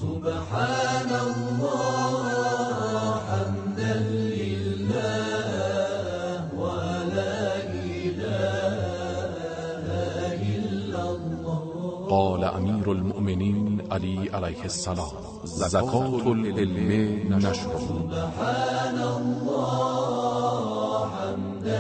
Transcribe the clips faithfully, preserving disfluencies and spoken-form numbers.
سبحان الله حمدا لله ولا إله إلا الله. قال امیر المؤمنین علی علیه السلام: زکات العلم نشر. سبحان الله حمدا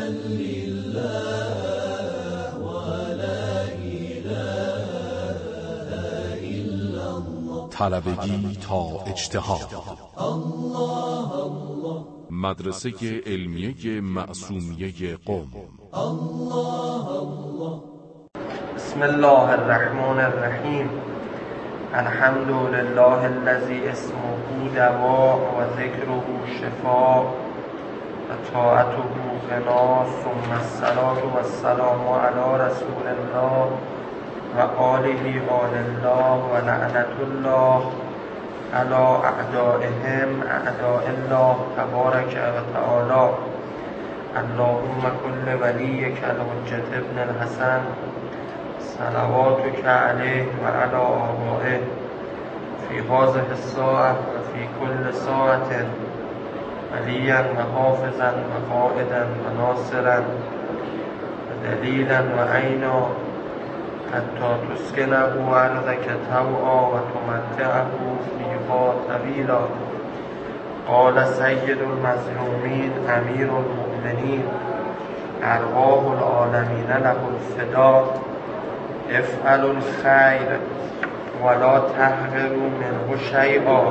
لله ولا إله إلا الله. طلبگی تا اجتهاد. الله الله. مدرسه علمیه معصومیه قم. الله الله. بسم الله الرحمن الرحیم. الحمد لله الذي اسمه دواء و ذکره شفاء و طاعته غنا، ثم الصلاة و السلام علی رسول الله و آله آل الله و لعنت الله علی اعدائهم اعداء الله تبارک و تعالی. اللهم كل وليك الحجة ابن الحسن صلواتك عليه وعلى آبائه في هذه الساعة وفي كل ساعة وليا وحافظا وقائدا وناصرا ودليلا وعينا حتى تسكنه أرضك طوعا وتمتعه فيها طويلا. قال سيد المظلومين أمير المؤمنين أرواح العالمين له الفداء: افعلوا الخير ولا تحقروا منه شيئا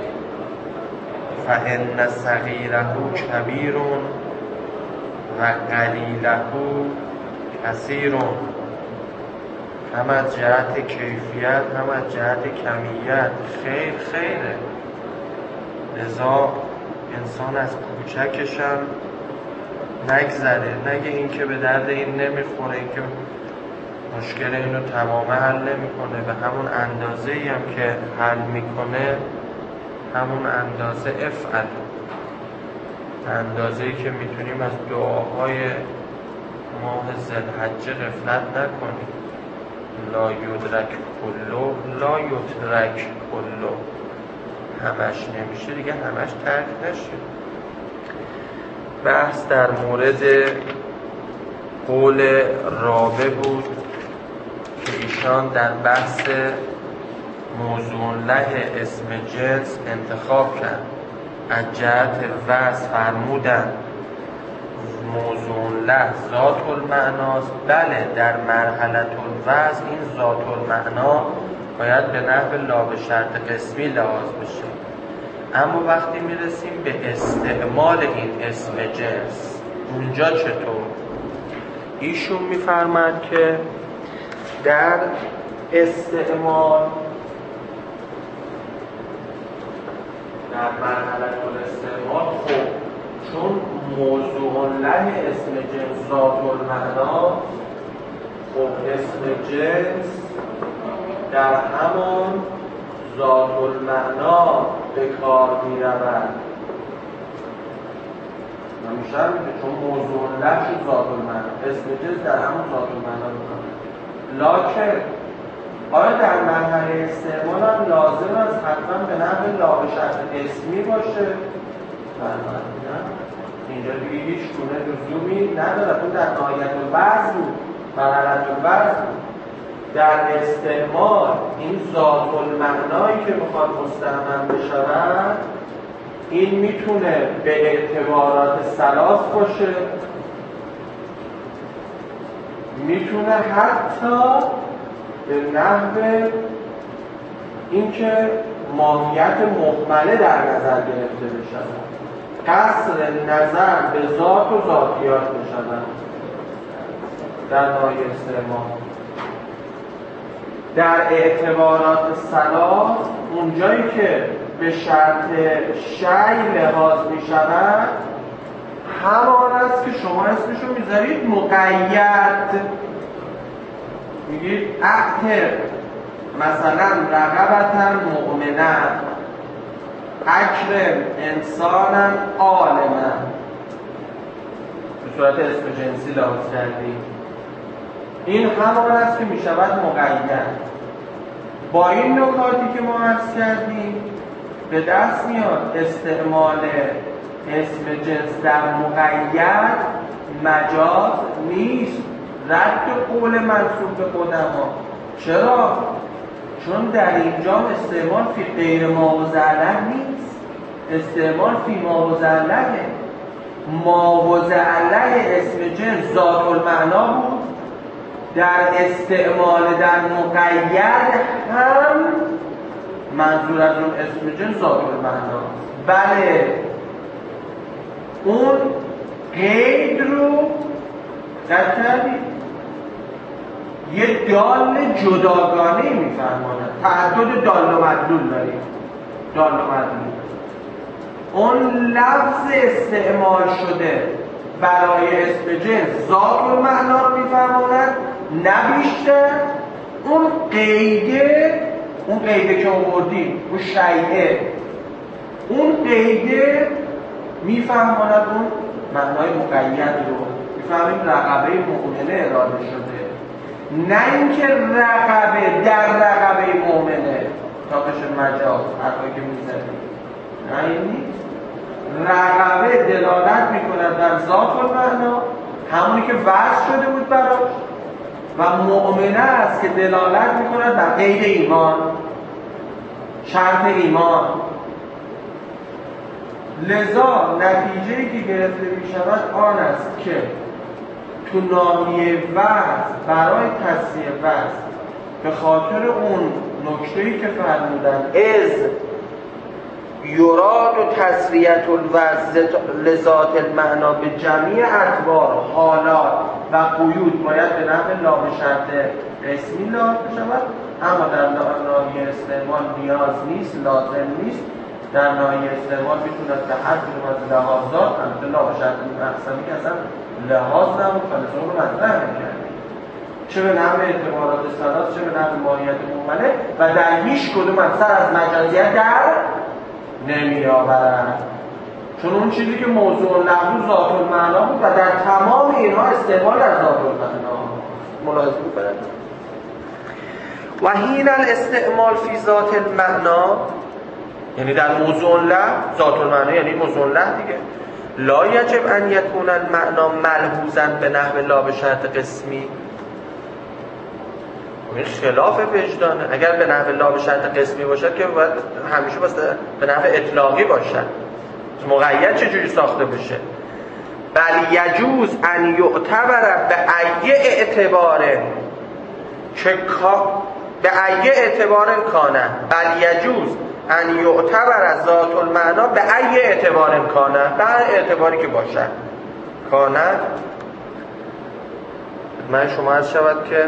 فإن صغيره كبير وقليله كثير. هم از جهت کیفیت هم از جهت کمیت خیر خیره. لذا انسان از کوچکش هم نگذره، نگه این که به درد این نمیخوره، این که مشکل اینو تمامه حل نمیکنه، به همون اندازه هم که حل میکنه همون اندازه افعل، اندازه‌ای که میتونیم از دعاهای ماه ذوالحجه غفلت نکنیم. لا یدرک کلو لا یترک کلو، همش نمیشه دیگه، همش ترک نشه. بحث در مورد قول رابع بود که ایشان در بحث موضوع له اسم جنس انتخاب کرد. از جهت وصف فرمودن موضوع له ذات المعناست. بله، در مرحله الوصف این ذات المعنا باید به نحو لا به شرط قسمی لحاظ بشه، اما وقتی میرسیم به استعمال این اسم جنس اونجا چطور؟ ایشون میفرماد که در استعمال در مرحله الاستعمال خب چون موضوع له اسم جنس ذات المعنا، خب اسم جنس در همان ذات المعنا به کار می رود. نمیشه میگه چون موضوع له شد ذات المعنا، اسم جنس در همون ذات المعنا به کار. لکن آیا در مرحله استعمال هم لازم است حتما به نحو لا به شرط اسمی باشه؟ نه، اینجا دیگه هیچ گونه لزومی نداره. اون در نهایت الوصف بود، مرحله الوصف بود. در استعمال این ذات المعنایی که میخواد مستعمل بشود این میتونه به اعتبارات ثلاث باشه، میتونه حتی به نحو اینکه ماهیت مهمله در نظر گرفته بشود، قصر نظر به ذات و ذاتیات بشود در نهایت استعمال. در اعتبارات ثلاث اونجایی که به شرط شیء لحاظ می شود همان است که شما اسمشو میذارید مقید. میگید اعتق مثلا رقبتن مؤمنه، اکرم انسانن عالمن، به صورت اسم جنسی لحاظ کردید. این همان است که میشود مقید. با این نکاتی که ما عرض کردیم به دست میاد استعمال اسم جنس در مقید مجاز نیست، رد قول منسوب به قدما. چرا؟ چون در اینجا استعمال فی غیر ما و زعلق نیست، استعمال فی ما و زعلقه. ما و زعلق اسم جنس ذات المعنا بود، در استعمال در مقید هم منظور از اون اسم جنس ذات المعنا. بله اون قید رو قد کردید یه دال جداگانه میفرماند، تعدد دال و مدلول داریم. دال و مدلول اون لفظ استعمال شده برای اسم جنس ذات المعنا رو میفرماند، نه بیشتر. اون قیده، اون قیده که آوردیم، اون شیعه، اون قیده میفرماند اون معنای مقید رو. میفهمیم رقبه مؤمنه اراده شده، نه اینکه رقبه در رقبه مؤمنه تا بشه مجاز حرفایی که میزنیم. نه این نیست. رقبه دلالت میکند در ذات المعنا، همونی که وصف شده بود براش، و مؤمنه است که دلالت میکند در قید ایمان، شرط ایمان. لذا نتیجه‌ای که گرفته میشود آن است که تو ناحیه وصف برای تصحیح وصف به خاطر اون نکته‌ای که فرمودن از یراد و تسریعت الوصف لذات المعنا به جمیع اطوار حالات و قیود باید به نحو لا به شرط اسمی لحاظ بشود، اما در ناحیه استعمال نیاز نیست، لازم نیست. در ناحیه استعمال میتوند به هر کدوم از لحاظات، البته لا به شرط مقصدی که اصلا لحاظ نبود فلسفه رو مطرح می‌کردیم، چه به نحو اعتبارات ثلاث، چه به نحو ماهیت مهمله، و در هیچ کدوم از سر از مجازیت در نمی‌آورد، چون اون چیزی که موضوع لفظ ذات المعنا بود و در تمام اینها استعمال در ذات المعنا ملاحظه می‌کنید. و حین الاستعمال فی ذات المعنا، یعنی در موضوع لفظ ذات المعنا یعنی موضوع لفظ دیگه، لا یجب ان یکون المعنا ملحوظا به نحو لا به شرط قسمی. این خلاف وجدانه. اگر به نحو لا به شرط قسمی باشد که باید همیشه به نحو اطلاقی باشد، مقید چجوری ساخته بشه. بل یجوز ان یعتبر به ای اعتبار که به ای اعتبار کانه، بل یجوز ان یعتبر از ذات المعنا به ای اعتبار کانه، به هر اعتباری که باشد. کانه من شما از شود که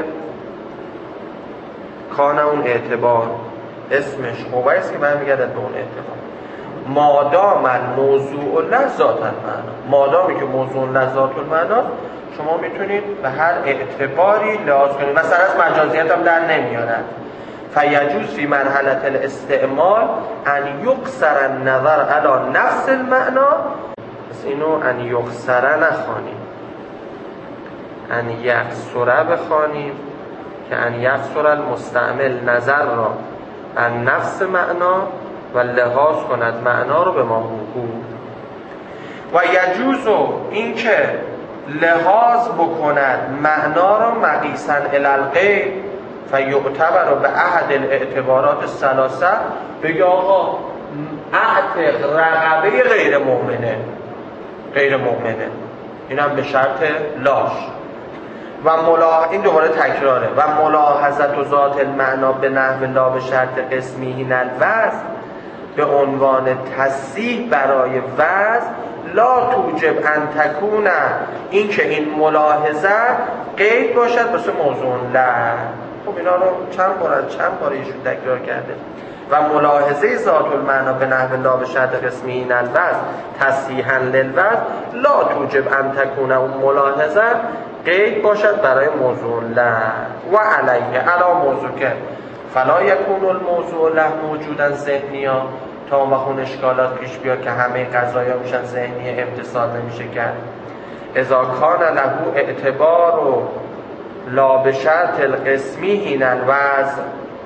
کانه اون اعتبار اسمش خوبه است که برمیگردد به اون اعتبار. مادام الموضوع لذات المعنا، مادامی که موضوع لذات المعنا، شما میتونید به هر اعتباری لحاظ کنید، مثلا از مجازیت هم در نمیارد. فیجوز فی مرحله الاستعمال ان یقصر النظر علی نفس المعنا، پس اینو ان یقصر نخوانیم، ان یقصر بخوانیم که ان یقصر المستعمل نظر را ان نفس معنا و لحاظ کند معنا رو به ما حقوق. و یجوز این که لحاظ بکند معنا را مقیسا الی الغیر فیعتبر به احد الاعتبارات الثلاثه، بگه آقا اعتق رقبه غیر مؤمنه، غیر مؤمنه، اینم به شرط لاش. و ملا... این دوباره تکراره. و ملاحظت و ذات المعنا به نحو لا به شرط قسمی هین الوصف به عنوان تصحیح برای وصف لا توجب ان تکونه، این که این ملاحظه قید باشد واسه موضوع لا. خب اینا رو چند بار چند بار ایشون تکرار کرده. و ملاحظه ذات المعنا به نحو لا به شرط قسمی هین الوصف تصحیحا للوصف لا توجب ان تکونه، اون ملاحظه قید باشد برای موضوع لا. و علیه علا موضوع که فلا یکون الموضوع له موجودا ذهنیا، تا اون وقت اون اشکالات پیش بیاد که همه قضایا میشن ذهنی، امتصال نمیشه کرد. اذا کان له اعتبار و لا به شرط القسمی هین الوضع،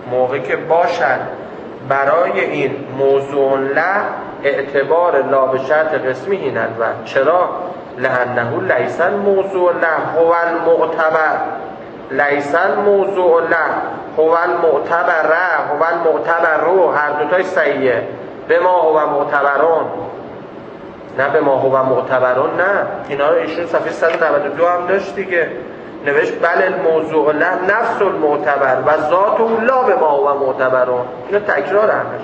موقع که باشد برای این موضوع له اعتبار لا به شرط قسمی هیند و چرا؟ لانه لیس الموضوع له هو المعتبر، لیس الموضوع له هو المعتبر هو المعتبر رو هر دوتای صحیحه. به ما هو معتبرون نه به ما هو معتبرون، نه اینا رو ایشون صفحه صد و نود و دو هم داشت دیگه، نوشت بل الموضوع له نفس المعتبر و ذات لا به ما هو معتبرون. اینا تکرار همش.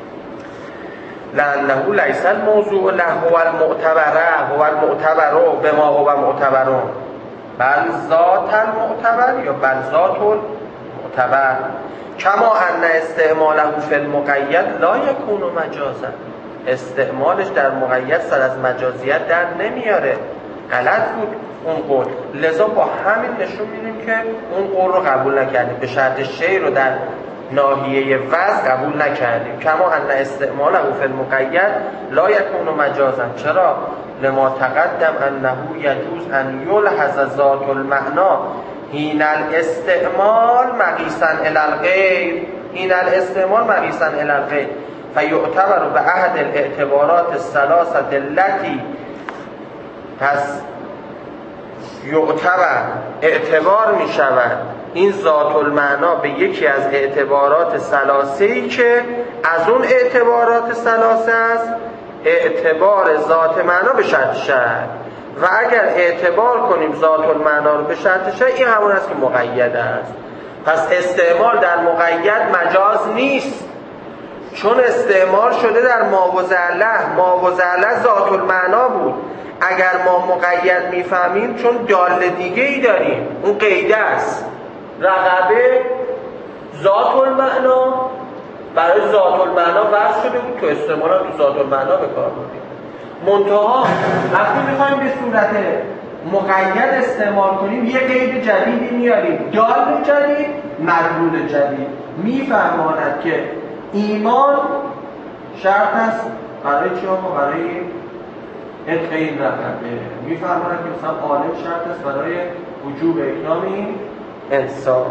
لانه لیس الموضوع له هو المعتبر هو المعتبر به ما هو معتبرون بل ذات المعتبر یا بل ذات المعتبر کما ان استعماله فی المقید لا یکون مجازا. استعمالش در مقید سر از مجازیت در نمیاره. غلط بود اون قول، لذا با همین نشون میدیم که اون قول رو قبول نکردیم، به شرط شی رو در ناحیه وضع قبول نکردیم. کما ان استعماله فی المقید لا یکون مجازا. چرا؟ لما تقدم انه یجوز ان یلحظ ذات المعنا حین الاستعمال مقیسا الی الغیر، حین الاستعمال مقیسا الی الغیر فیعتبر به احد الاعتبارات الثلاثه التي، پس یعتبر اعتبار می شود این ذات المعنا به یکی از اعتبارات ثلاثه‌ای که از اون اعتبارات ثلاثه است اعتبار ذات معنا به شرط شرط، و اگر اعتبار کنیم ذات المعنا رو به شرط شرط این همون است که مقید است. پس استعمال در مقید مجاز نیست، چون استعمال شده در ما و زله. ما و زله ذات المعنا بود. اگر ما مقید میفهمیم چون دال دیگه ای داریم، اون قیده است. رقبه ذات المعنا برای ذات المعنا وضع شده بود، تو استعمال تو ذات المعنا به کار بردیم. منتها وقتی میخوایم به صورت مقید استعمال کنیم یه قید جدیدی میاریم، دال جدید مدلول جدید. میفهماند که ایمان شرط است برای چی آقا؟ برای اطلاع این رقبه. میفهماند که مثلا عالم شرط است برای وجوب اکرام این انسان.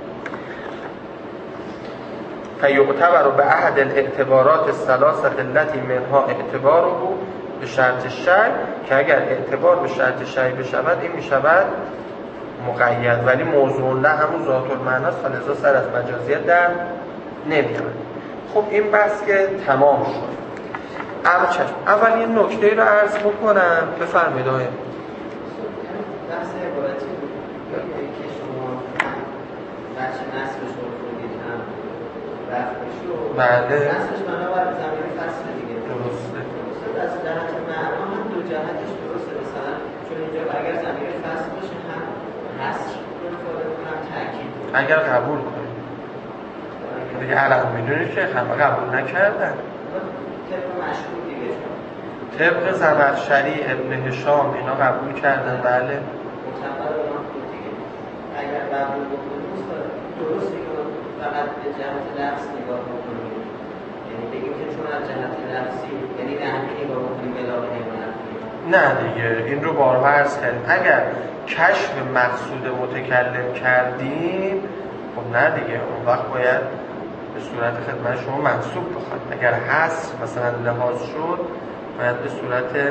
فیعتبر به احد الاعتبارات الثلاثه التي منها اعتباره به شرط شرع، که اگر اعتبار به شرط شرع بشود این میشود مقید، ولی موضوع نه همون ذات المعنی است، فلذا سر از مجازیت در نمیاد. خب این بحث که تمام شد. اما چشم اول یه نکته رو عرض بکنم، بفرمایید آقای بحث عبارتی که شما بخش نصفش رو خوندید هم رفتش رو بله نصفش بنابر زمین فصل دیگه درسته. از جهت معنا هم دو جهتش درسته، مثلا چون اینجا اگر زمین فصل باشه هم حصر رو فارغ هم تاکید اگر قبول کنید دیگه الان میدونید که همه قبول نکردن طبق مشهور دیگه، طبق زمخشری ابن هشام اینا قبول کردن. بله معتبر اونا بود دیگه. اگر قبول بکنیم درسته که فقط به جهت لفظ نگاه بکنیم، یعنی بگیم که چون از جهت لفظی یعنی نحوی نگاه بکنیم بلاغه نمونت نه دیگه این رو بارها عرض کردیم. اگر کشف مقصود متکلم کردیم خب نه دیگه اون وقت باید به صورت خدمت شما منصوب بخواد. اگر حصر مثلا لحاظ شد باید به صورت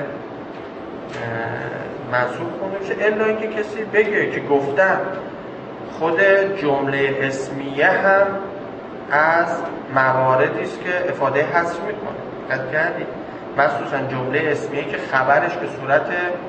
منصوب کنیم، چه الا اینکه کسی بگه که گفتم خود جمله اسمیه هم از مواردی است که افاده حصر میکنه. دقت کردید؟ مخصوصا جمله اسمیه که خبرش به صورت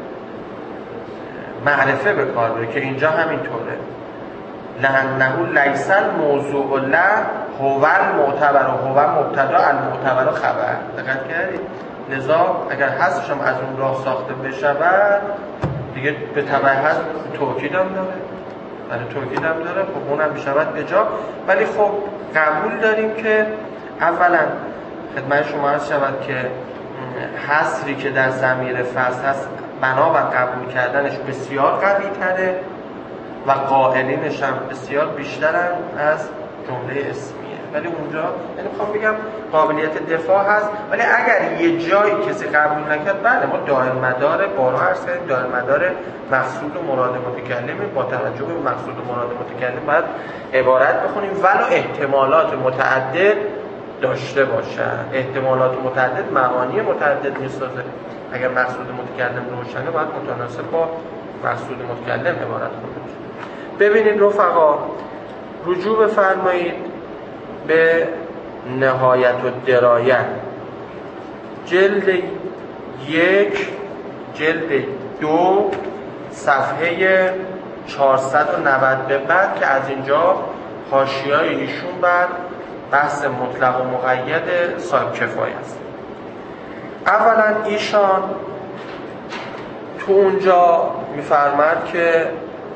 معرفه به کار بره که اینجا همینطوره. لانه لیس الموضوع له هو المعتبر و هو مبتدا المعتبر خبر. دقت کردید؟ لذا اگر حذفش هم از اون راه ساخته بشود دیگه به تبع حذف توکید هم داره، برای توکید هم داره، خب اونم میشود به جا. ولی خب قبول داریم که اولا خدمت شما عرض شود که حصری که در ضمیر فصل هست بنابر قبول کردنش بسیار قوی تره و قائلینش هم بسیار بیشترن از جمله اسمیه. ولی اونجا یعنی میخوام بگم قابلیت دفاع هست، ولی اگر یه جایی کسی قبول نکرد، بله ما دائر مدار بارها عرض کردیم دائر مدار مقصود و مراد متکلم، با توجه به مقصود و مراد متکلم باید عبارت بخونیم ولو احتمالات متعدد داشته باشن. احتمالات متعدد معانی متعدد میسازه. اگر مقصود متکلم روشنه باید متناسب با مقصود متکلم عبارت کنید. ببینید رفقا، رجوع بفرمایید به نهایت و درایت، جلد یک، جلد دو، صفحه چهارصد و نود به بعد که از اینجا حاشیه‌های ایشون بر بحث مطلق و مقید صاحب کفایه است. اولا ایشان تو اونجا میفرماد که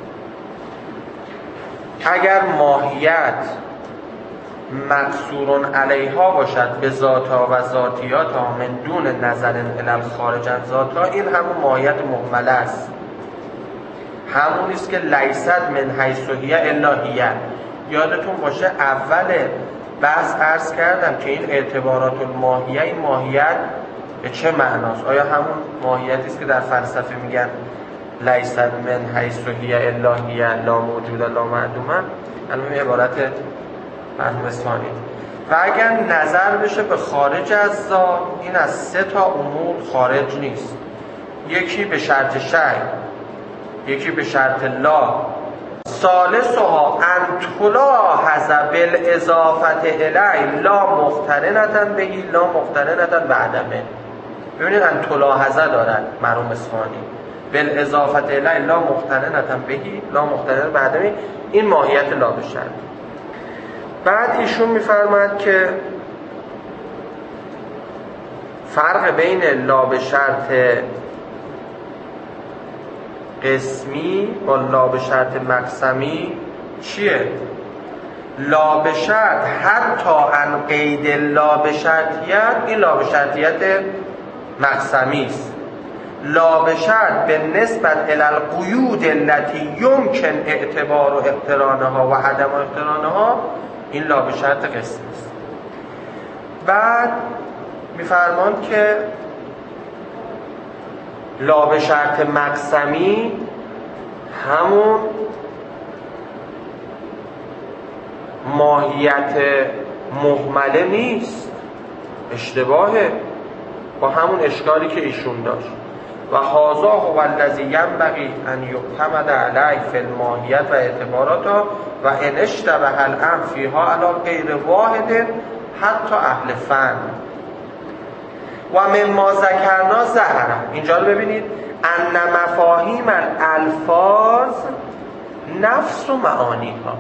اگر ماهیت مقصور علیها باشد به ذاتها و ذاتیاتها من دون نظر الی خارج از ذاتها، این همون ماهیت مهمله است، همون است که لیست من حیث هی الا هی. یادتون باشه اول بحث عرض کردم که این اعتبارات الماهیه، این ماهیت به چه معناست؟ آیا همون ماهیتی است که در فلسفه میگن لیست من حیث هی الا هی، لا موجود لا معدومه؟ الان عبارت مرحوم اصفهانی. و اگر نظر بشه به خارج از ذات، این از سه تا امور خارج نیست. یکی به شرط شی، یکی به شرط لا، ثالثها ان تلاحظ بالاضافه الی لا مقترنه بهی لا مقترنه بعدمه. ببینید ان تلاحظه دارد مرحوم اصفهانی، بالاضافه الی لا مقترنه بهی لا مقترنه بعدمه، این ماهیت لا به شرط. بعد ایشون میفرماد که فرق بین لا به شرط قسمی با لا به شرط مقسمی چیه؟ لا به شرط حتی ان قید لا به شرطیت، این لا به شرطیت مقسمی است. لا به شرط به نسبت الی القیود التي یمکن اعتبار و اقترانها و عدم اقترانها، این لا به شرط قسمی است. بعد میفرمان که لا به شرط مقسمی همون ماهیت مهمله نیست، اشتباهه با همون اشکالی که ایشون داشت. و هذا هو الذی ینبغی ان یعتمد علیه فی الماهیت و اعتباراتها و ان اشتبه الامر فیها علی غیر واحد حتی اهل فن. و مما ذکرنا ظهر، اینجا رو ببینید، ان مفاهیم الالفاظ نفس و معانیها،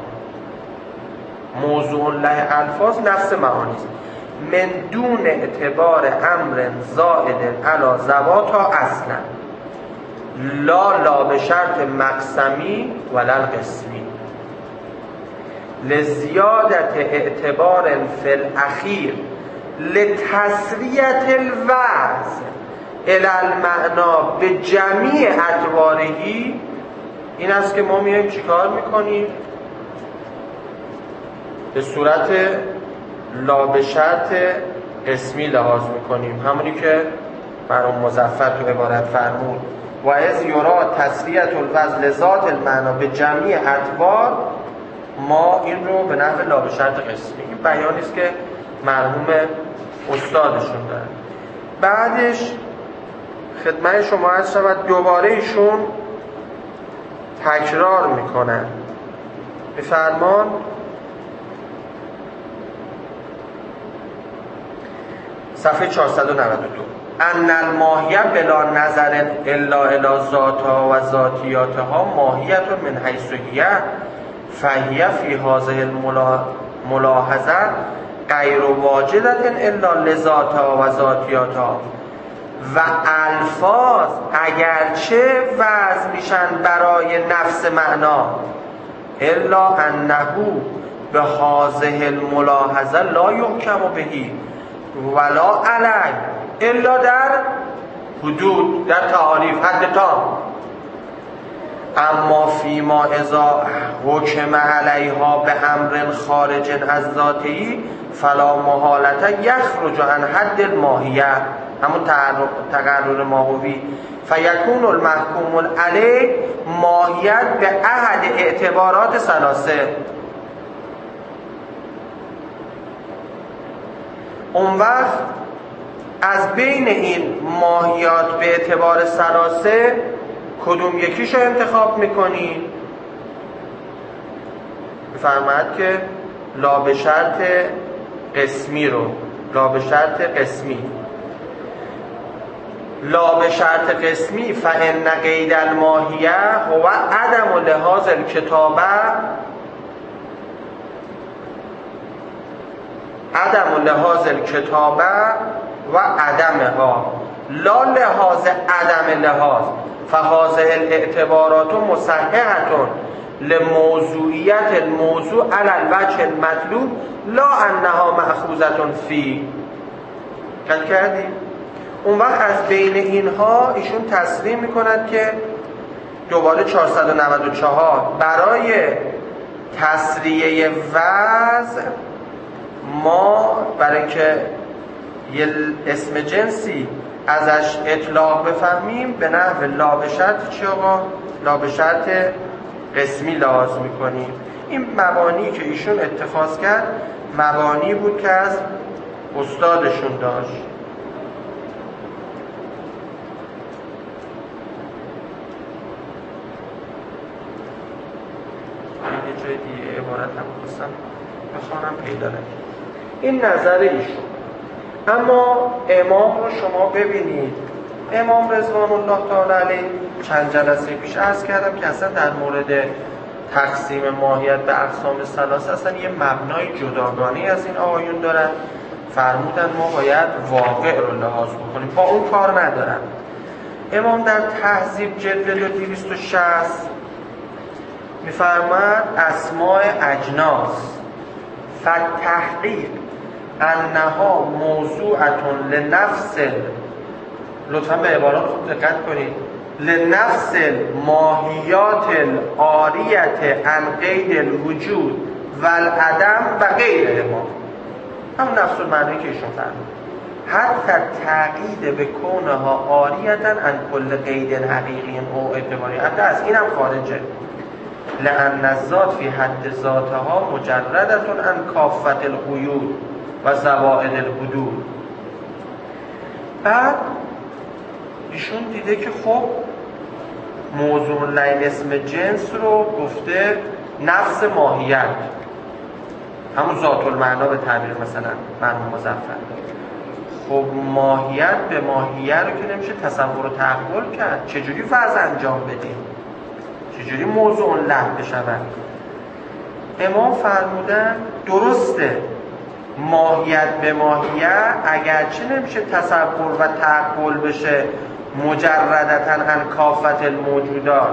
موضوع له الفاظ نفس معانی است، من دون اعتبار امر زائد علی ذواتها اصلا، لا لا به شرط مقسمی ولا القسمی، لزیادت اعتبار فی الاخیر لتسریت الوضع الی المعنا به جمیع اطوارهی. این است که ما میایم چیکار میکنیم؟ به صورت لا به شرط قسمی لحاظ میکنیم، همونی که مرحوم مظفر تو عبارت فرمود و از یرا تسریت الوضع لذات المعنا به جمیع اطوار، ما این رو به نحو لا به شرط قسمی. این بیانی است که مرحوم استادشون دارن. بعدش خدمت شما عرض شود دوباره ایشون تکرار میکنن به فرمان صفحه چهارصد و نود و دو، ان الماهیه بلا نظر الا الی ذاتها و ذاتیاتها ماهیت من حیث هی فهی فی هذه الملاحظه غیر واجدت الا لذاتها و ذاتیاتها. و الفاظ اگرچه وضع میشن برای نفس معنا، الا انه به هذه الملاحظه لا یحکم بهی ولا علی الا در حدود، در تعاریف حد تام. اما فیما اذا حکم علیها به امر خارج از ذاتی فلا محالت یخرج عن حد الماهیه، همون تقرر ماهوی، فیکون المحکوم علیه ماهیت به احد اعتبارات ثلاثه. اون وقت از بین این ماهیات به اعتبار ثلاثه کدوم یکیشو انتخاب میکنی؟ میفرماید که لا به شرط قسمی رو لا به شرط قسمی لا به شرط قسمی فإن قید الماهیه هو عدم لحاظ الکتابه عدم لحاظ الکتابه و عدمها لا لحاظ عدم لحاظ فهذه الاعتبارات مصححة لموضوعیت الموضوع علی الوجه المطلوب لا انها مأخوذة فی. قد کردی؟ اون وقت از بین اینها ایشون تصریح میکند که دوباره چهارصد و نود و چهار برای تسریه وضع ما برای که یه اسم جنسی ازش اطلاق بفهمیم به نحو لا به شرط چی آقا؟ لا به شرط قسمی لحاظ میکنیم. این مبانی که ایشون اتخاذ کرد مبانی بود که از استادشون داشت. یه جای دیگه عبارت هم خواستم بخوانم پیدا نکنم. این نظر ایشون. اما امام رو شما ببینید، امام رضوان الله تعالی علیه چند جلسه پیش عرض کردم که اصلا در مورد تقسیم ماهیت به اقسام ثلاثه اصلا یه مبنای جداگانه از این آقایون دارن. فرمودن ما باید واقع رو لحاظ بکنیم، با اون کار ندارن. امام در تهذیب جلد دویست و شصت میفرماد اسماء اجناس فتحقیق انها موضوعتون لنفس، لطفا به عبارات خوب دقت کنید، لنفس ماهیات العاریت عن قید الوجود والعدم و غیره ما، همون نفس المعنی که ایشون فرمود، حتی تقیید به کونها عاریتا عن کل قید حقیقی او اعتباری، حتی از این هم خارجه. لأن الذات فی حد ذاتها مجردتون عن کافت القیود و زوائد الحدود. بعد ایشون دیده که خب موضوع لین اسم جنس رو گفته نفس ماهیت، همون ذات المعنا به تعبیر مثلا مرحوم مظفر. خب ماهیت به ماهیت رو که نمیشه تصور و تحول کرد، چجوری وضع انجام بدیم؟ چجوری موضوع لحظ بشود؟ امام فرمودن درسته ماهیت به ماهیت اگرچه نمیشه تصور و تحول بشه مجردتاً عن کافت الموجودات،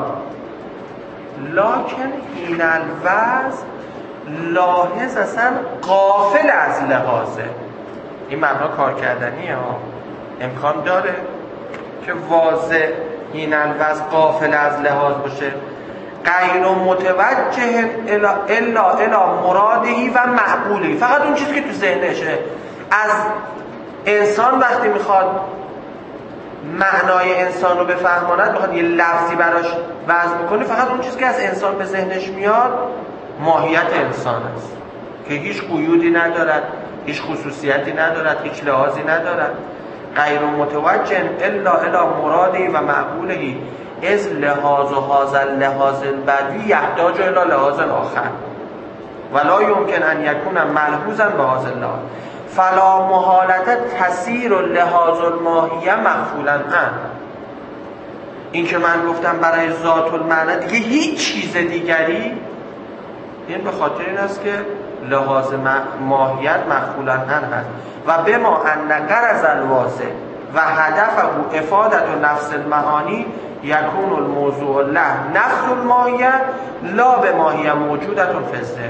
لکن این الوضع لاحظ اصلا غافل از لحاظه. این مبنا کار کردنیه ها، امکان داره که واضح این الوضع غافل از لحاظ باشه، غیر متوجه الا الا الا مرادی و معقولی، فقط اون چیزی که تو ذهنشه. از انسان وقتی میخواد معنای انسان رو بفهماند، میخواد یه لفظی براش وضع بکنه، فقط اون چیزی که از انسان به ذهنش میاد ماهیت انسان است که هیچ قیودی ندارد، هیچ خصوصیتی ندارد، هیچ لحاظی ندارد. غیر متوجه الا الا مرادی و معقولی از لحاظ و حاضر لحاظ البدوی یحتاج الی لحاظ آخر ولا یمکن ان یکون ملحوظا به حاضر لحاظ فلا محالت تسیر و لحاظ الماهیه مغفولا ان. این که من گفتم برای ذات المعنی دیگه هیچ چیز دیگری، این به خاطر این است که لحاظ ماهیت مغفولا ان هست و به ما ان غرض الواضح و هدفه افادت و نفس المعانی یکون الموضوع له نفس الماهیه لا به ماهیه موجودتون فزده.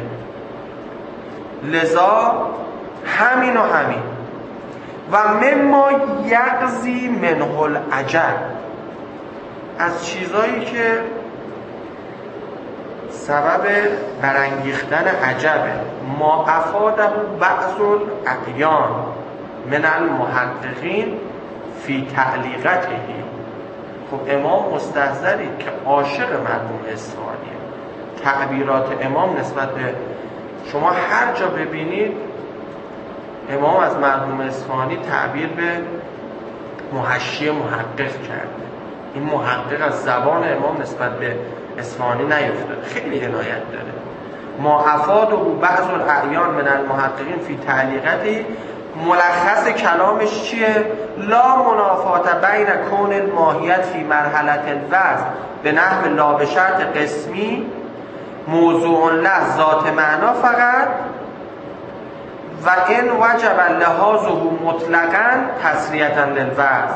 لذا همین و همین و مما یقضی منه العجب، از چیزایی که سبب برانگیختن عجبه. ما افاده بعض الاعیان من المحققین فی تعلیقته. خب امام مستحضری که عاشق مرحوم اصفهانیه، تعبیرات امام نسبت به شما هر جا ببینید امام از مرحوم اصفهانی تعبیر به محشی محقق کرده. این محقق از زبان امام نسبت به اصفهانی نیفتاده، خیلی عنایت داره. ما افاده بعض الاعیان من المحققین فی تعلیقتی، ملخص کلامش چیه؟ لا منافات بین کون الماهیت فی مرحله الوضع به نحو لا به شرط قسمی موضوع له ذات معنا فقط و ان وجب لحاظه مطلقا تسریعا للوضع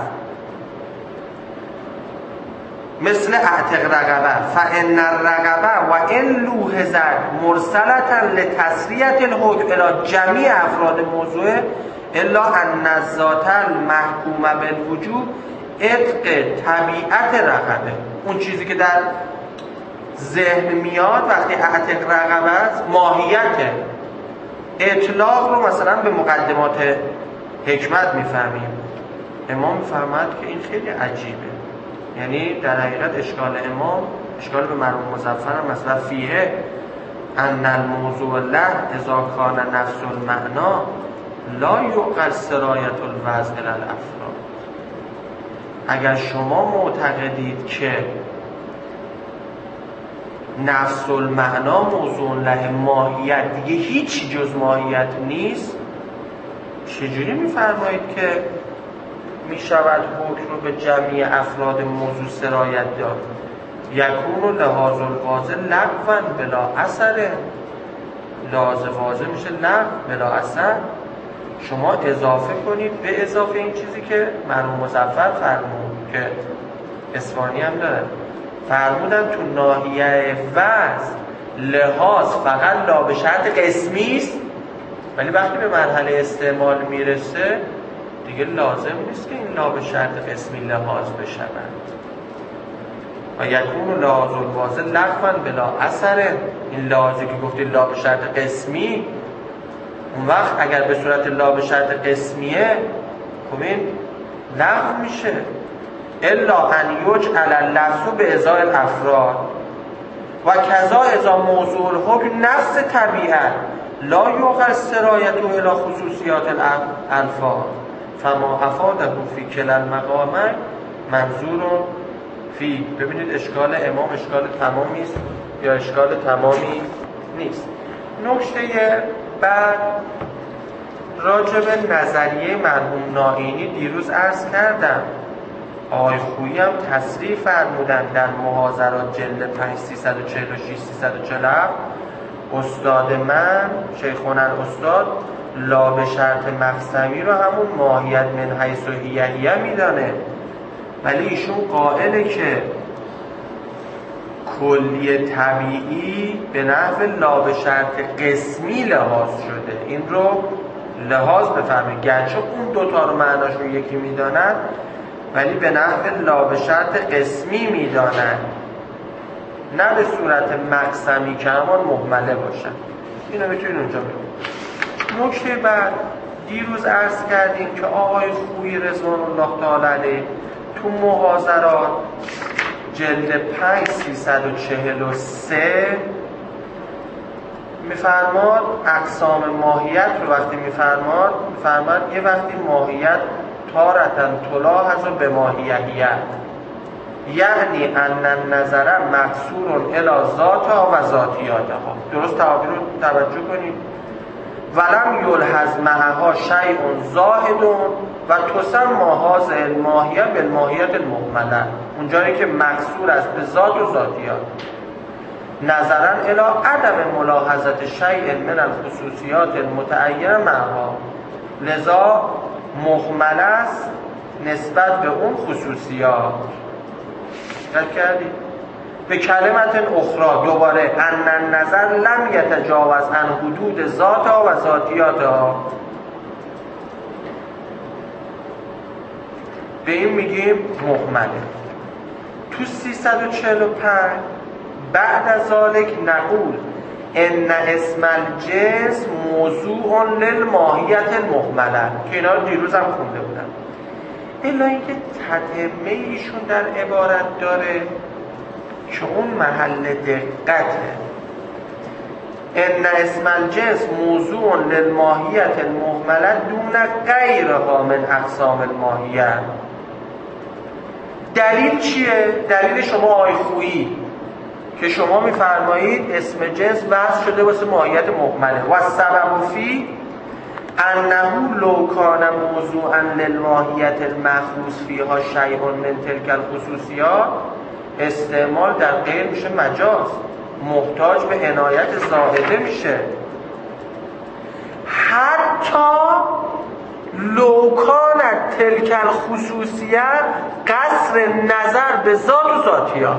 مثل اعتق رقبه فان الرقبه و ان لوحظت مرسلتا لتسریعه الحکم الی جمیع افراد موضوع الا ان الذات المحکوم بالوجوب عتق طبیعت رقبه. اون چیزی که در ذهن میاد وقتی اعتق رقبه است ماهیت اطلاق رو مثلا به مقدمات حکمت میفهمیم. امام میفهمد که این خیلی عجیبه، یعنی در حقیقت اشکال امام اشکال به مرحوم مظفر هم مثلا فیه ان الموضوع له اذا کان نفس المعنا لا یعقل سرایت الوضع الی الافراد. اگر شما معتقدید که نفس المعنا موضوع له ماهیت دیگه هیچ جز ماهیت نیست، چجوری میفرمایید که میشود حکم رو به جمعی افراد موضوع سرایت داد؟ یکون لحاظ الواضح لغوا بلا اثره. لحاظ واضح میشه لغو بلا اثر. شما اضافه کنید به اضافه این چیزی که مرحوم مظفر فرمود که اصفهانی هم داره، فرمودن تو ناحیه وضع لحاظ فقط لا به شرط قسمی است، ولی وقتی به مرحله استعمال میرسه دیگه لازم نیست که این لا به شرط قسمی لحاظ بشوند. و یکون لحاظ الواضح لغوا بلا اثره. این لحاظی که گفتی لا به شرط قسمی، اون وقت اگر به صورت لا به شرط قسمیه خب این لغو میشه. الا ان یجعل اللفظ به ازای الافراد و کذا اذا موضوع الحکم نفس طبیعت لا یعقل سرایته الی خصوصیات الالفاظ فما افاده فی کلا المقامین منظور فی. ببینید اشکال امام اشکال تمامی است یا اشکال تمامی نیست. نکته بعد راجع به نظریه مرحوم نائینی دیروز عرض کردم. آقای خویی هم تصریح فرمودن در محاضرات جلد پنج سیصد و چهل و شش سیصد و چهل و هفت استاد من شیخنا الاستاد لا به شرط مقسمی رو همون ماهیت من حیث و هیهیه میدانه، ولی ایشون قائله که کلی طبیعی به نحو لا به شرط قسمی لحاظ شده. این رو لحاظ بفهمید، گرچه اون دوتا رو معناش رو یکی میدانن ولی به نحو لا به شرط قسمی میدانن، نه به صورت مقسمی که همان مهمله باشن. اینو میتونید اونجا بگید. نکته بعد دیروز عرض کردیم که آقای خویی رضوان الله تعالی علیه تو محاضرات جلد پنج سیصد و چهل و سه میفرماد اقسام ماهیت رو وقتی میفرماد میفرماد یه وقتی ماهیت تارتن تلاحظ به ماهیت، یعنی ان النظر مقصور الی ذاتها و ذاتیاتها. درست تعبیر رو توجه کنید. ولم یلحظ معها شیء زاهد و تسمى هذه الماهیه بالماهیت المهمله. اونجایی که مقصور است به ذات و ذاتیات، نظرا الی عدم ملاحظه شیء من الخصوصیات المتعینه معها، لذا مهمل است نسبت به اون خصوصیات. دقت کردید؟ به کلمت اخرى دوباره ان النظر لم یتجاوز عن حدود ذاتها و ذاتیاتها. به این میگیم مهمله. تو سیصد و چهل و پنج بعد ذلك نقول ان اسم الجنس موضوع للماهیت المهمله، که اینا رو دیروز هم خونده بودم. الا اینکه تتمه ایشون در عبارت داره که اون محل دقته. ان اسم الجنس موضوع للماهیت المهمله دون غیرها من اقسام الماهیه. دلیل چیه؟ دلیل شما آقای خویی که شما میفرمایید اسم جنس وضع شده واسه ماهیت مهمله و سبب فی انه لو کان موضوعا للماهیت المخصوص فیها شیء من تلک الخصوصیات، استعمال در غیر میشه مجاز، محتاج به عنایت زائده میشه. حتی لو کانت تلک الخصوصیت قصر نظر به ذات و ذاتیات.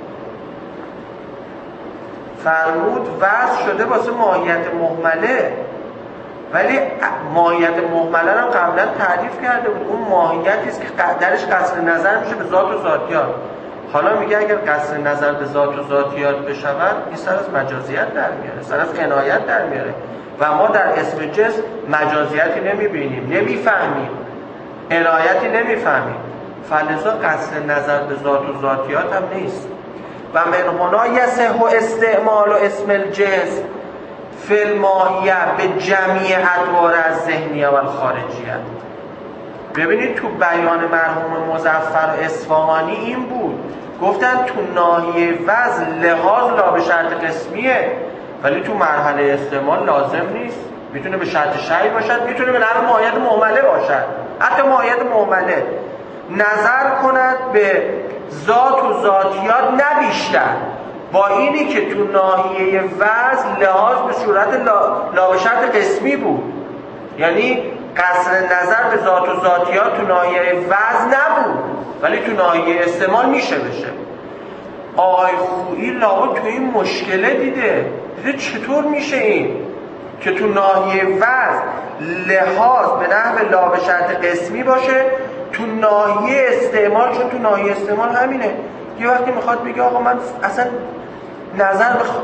فرمود وضع شده واسه ماهیت مهمله، ولی ماهیت مهمله هم قبلا تعریف کرده بود. اون ماهیتی است که درش قصر نظر میشه به ذات و ذاتیات. حالا میگه اگر قصر نظر به ذات و ذاتیات بشود، این سر از مجازیت در میاره، سر از عنایت در میاره و ما در اسم جنس مجازیتی نمیبینیم، نمیفهمیم، عنایتی نمیفهمیم. فلذا قصر نظر به ذات و ذاتیات هم نیست. و من هنا یصح استعمال و اسم الجنس فی الماهیه به جمیع ادوار از ذهنیه و الخارجیه. ببینید تو بیان مرحوم مظفر و اصفهانی این بود، گفتن تو ناحیه وضع لحاظ لا به شرط قسمیه، ولی تو مرحله استعمال لازم نیست. میتونه به شرط شیء باشد، میتونه به نحو ماهیت مهمله باشد، حتی ماهیت مهمله نظر کند به ذات و ذاتیات نه بیشتر، با اینی که تو ناحیه وضع لحاظ به صورت لا, لا به شرط قسمی بود، یعنی قصر نظر به ذات و ذاتیات تو ناحیه وضع نبود، ولی تو ناحیه استعمال میشه بشه. آقای خویی لابد تو این مشکله دیده دیده چطور میشه این که تو ناحیه وضع لحاظ به نحو لا به شرط قسمی باشه، تو ناحیه استعمال، چون تو ناحیه استعمال همینه، یه وقتی میخواد بگه آقا من اصلا نظر به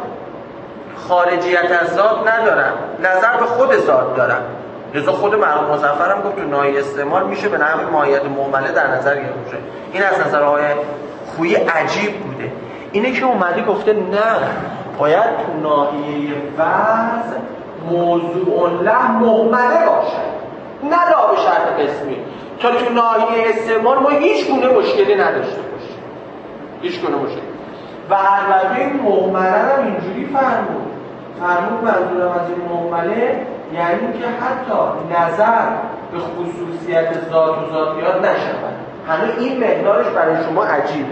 خارجیت از ذات ندارم، نظر به خود ذات دارم. لذا خود مرحوم مظفر هم گفت تو ناحیه استعمال میشه به نحو ماهیت مهمله در نظر گرفته میشه. این از نظر آقای خویی عجیب بوده. اینه که اومده گفته نه، باید تو ناحیه وضع موضوع له مهمله باشه، نه لا به شرط قسمی، تا تو ناحیه استعمال ما هیچ گونه مشکلی نداشته باشیم، هیچ گونه مشکلی. و البته این مهمله هم اینجوری فرمود فرمود منظورم از این مهمله یعنی که حتی نظر به خصوصیت ذات و ذاتیات نشود. همه این مقدارش برای شما عجیبه.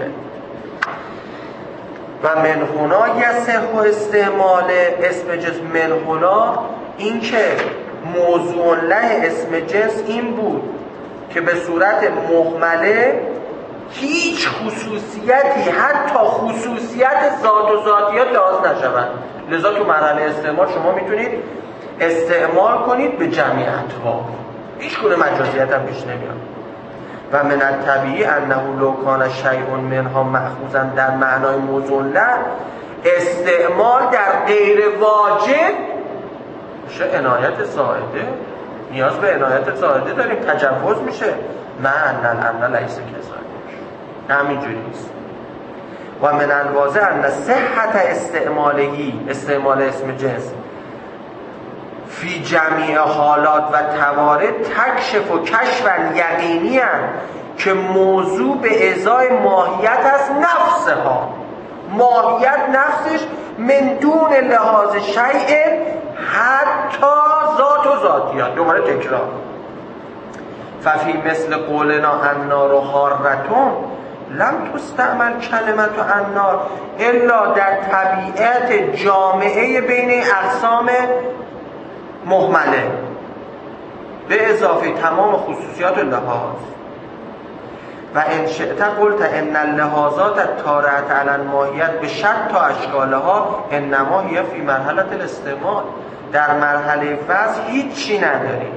و منهونا یصح استعمال اسم جنس. منهونا این که موضوع له اسم جنس این بود که به صورت مهمله هیچ خصوصیتی، حتی خصوصیت ذات و ذاتیات لحاظ نشود. لذا تو مرحله استعمال شما میتونید استعمال کنید به جمعی اطوار، هیچ گونه مجازیت هم پیش نمیاد. و من الطبیعی انه لو کان شیء منها مأخوذا در معنای موضوع له، استعمال در غیر واجب میشه عنایت زائده، نیاز به عنایت زائده داریم، تجوز میشه. نه ان الامر لیس کذالک، همینجوری نیست. و من الواضح ان صحت استعمالهی، استعمال اسم جنس فی جمیع حالات و توارد تکشف و کشف یقینی هم که موضوع به ازای ماهیت است نفسها، ماهیت نفسش من دون لحاظ شیء حتی ذات و ذاتیات. دوباره تکرار. ففی مثل قولنا النار حارتون لم تستعمل کلمت النار الا در طبیعت جامعه بین اقسام مهمله به اضافه تمام خصوصیات اللحاظ. و ان شئت قلت ان اللحاظات الطارئه علی الماهیت به شتى اشکالها انما هي فی مرحله الاستعمال. در مرحله وضع هیچی نداریم.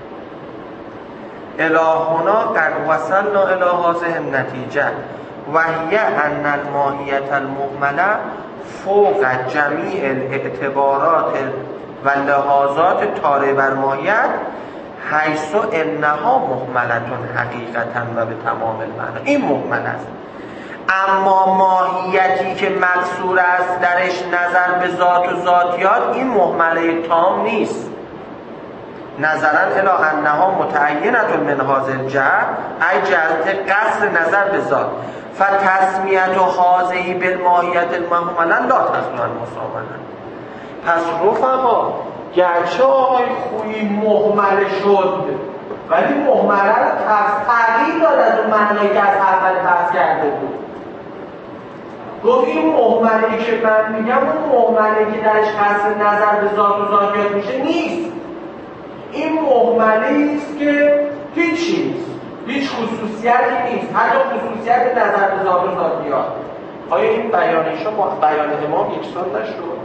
الهنا قد وصلنا الی هذه النتیجه و هی ان الماهیت المهمله فوق جمیع الاعتبارات و لحاظات تاره بر ماهیت حیث انها مهملتون حقیقتا و به تمام المعنی. این مهمل است، اما ماهیتی که مقصور است درش نظر به ذات و ذاتیات این مهمله تام نیست. نظرا الی انها متعینه من هذا الجهت ای جهت قصر نظر به ذات فتسمیت هذه بالماهیت المهمله لا تخلو عن مسامحه. پس رفقا گرچه آقای خویی مهمله شد ولی مهمله رو تغییر داد از اون معنایی که از اول بحث کرده بود. گفت این مهمله‌ای که من میگم اون مهمله‌ای که درش قصر نظر به ذات و ذاتیات میشه نیست. این مهمله‌ای است که هیچ نیست، هیچ خصوصیتی نیست، حتی خصوصیت نظر به ذات و ذاتیات. آیا این بیان ایشون با بیان امام یکسان نشد؟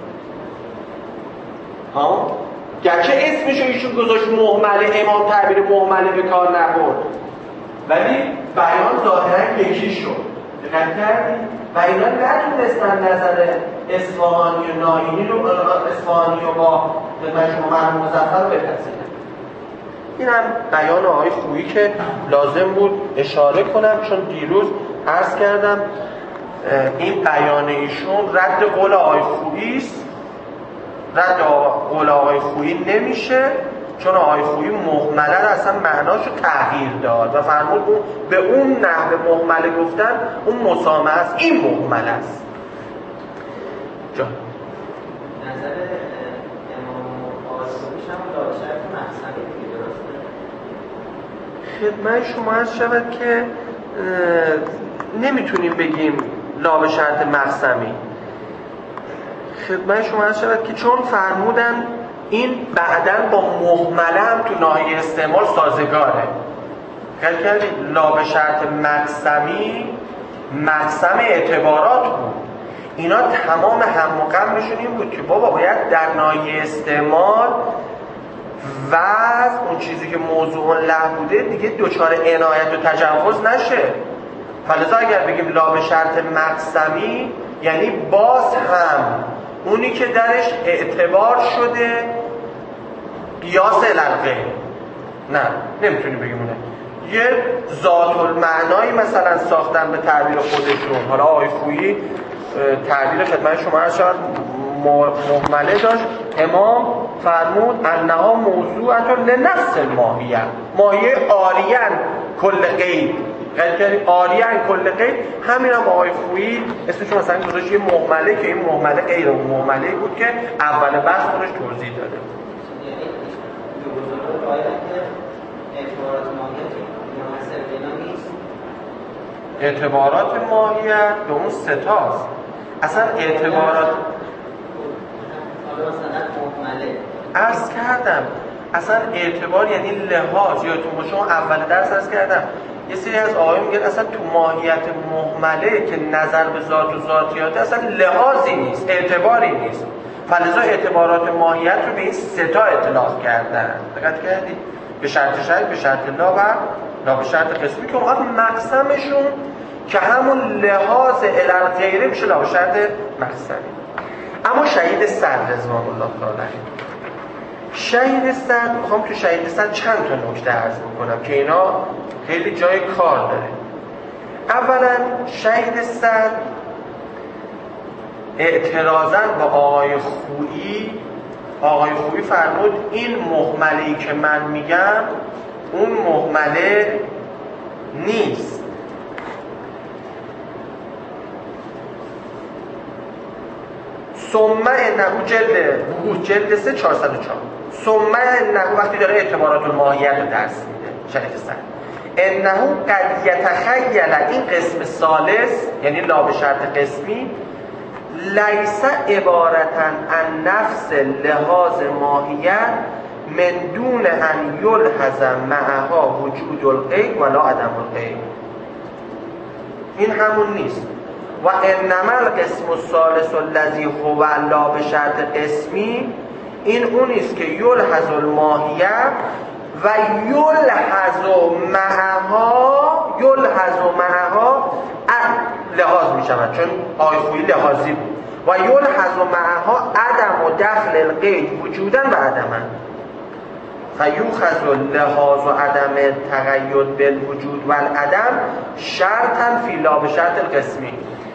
ها؟ گرچه اسمشو ایشون گذاشت مهمله، امام تعبیر مهمله به کار نبرد ولی بیان ظاهرا یکی شد. دقت کردید؟ و اینا نتونستن نظر اصفهانی و ناینی رو اصفهانی و با مجموعه مظفر رو بپذیرن. این هم بیان آقای خویی که لازم بود اشاره کنم، چون دیروز عرض کردم این بیان ایشون رد قول آقای خویی است. رد قول آقای خویی نمیشه، چون آقای خویی مهمله رو اصلا معناشو تغییر داد و فرمود اون به اون نحو مهمله گفتن اون مسامحه است، این مهمله است. جان نظر امام آسومیش هم داشت محسنی دیگه درسته؟ خدمت شما عرض شود که نمیتونیم بگیم لا به شرط مقسمی. خدمت شما عرض شود که چون فرمودن این بعداً با مهمله هم تو ناحیه استعمال سازگاره. خیلی کردید لا به شرط مقسمی مقسم اعتبارات بود. اینا تمام هم و غمشون این بود که بابا باید در ناحیه استعمال و اون چیزی که موضوع له بوده دیگه دچار عنایت و تجاوز نشه. فلذا اگر بگیم لا به شرط مقسمی یعنی باز هم اونی که درش اعتبار شده قیاس الالغیر. نه نمیتونی بگیم اونه یه ذات المعنایی مثلا ساختن به تعبیر خودشون. حالا آقای خویی تعبیر خدمت شما عرض شود مهمله داشت، امام فرمود انها موضوعت لنفس الماهیه، ماهیه آریان کل قید. یعنی آریان کل قید. همین هم آقای خویی اسمش مثلا گذاشت یه مهمله که این مهمله غیر اون مهمله بود که اول بحث خودش توضیح داده. اعتبارات ماهیت به اون ستاست. اصلا اعتبارات عرض کردم اصلا اعتبار یعنی لحاظ. یادتون باشه اون اول درس عرض کردم یه سری از آقایون میگن اصلا تو ماهیت مهمله که نظر به ذات و ذاتیات اصلا لحاظی نیست، اعتباری نیست. فلذا اعتبارات ماهیت رو به این سه تا اطلاق کردن. دقت کردید؟ به شرط شرط، به شرط لا و لا به شرط قسمی که اونها مقسمشون که همون لحاظ الالغیره میشه لا به شرط مقسمی. اما شهید صدر رضوان الله تعالی شهید صدر میخوام تو شهید صدر چند تا نکته عرض بکنم که اینا خیلی جای کار داره. اولا شهید صدر اعتراضاً با آقای خویی آقای خویی فرمود این مهمله‌ای که من میگم اون مهمله نیست. ثم انه جلد جلد سه چهارصد و چهار ثم انه وقتی داره اعتبارات الماهیت رو درس میده شهید صدر انه قد یتخیل این قسم ثالث یعنی لا به شرط قسمی لیس عبارتاً عن نفس لحاظ ماهیت من دون ان یلحظ معها وجود الغیب ولا عدم الغیب. این همون نیست. و انما القسم الثالث الذی هو لا به شرط قسمی این اونیست که یلحظ الماهیت و یلحظ معها یلحظ معها لحاظ می شود، چون آقای خویی لحاظی بود. و یلحظ معها عدم و دخل القید وجودا و عدما فیوخذ لحاظ و عدم تقید بالوجود و العدم شرطا فی لا به شرط القسمی.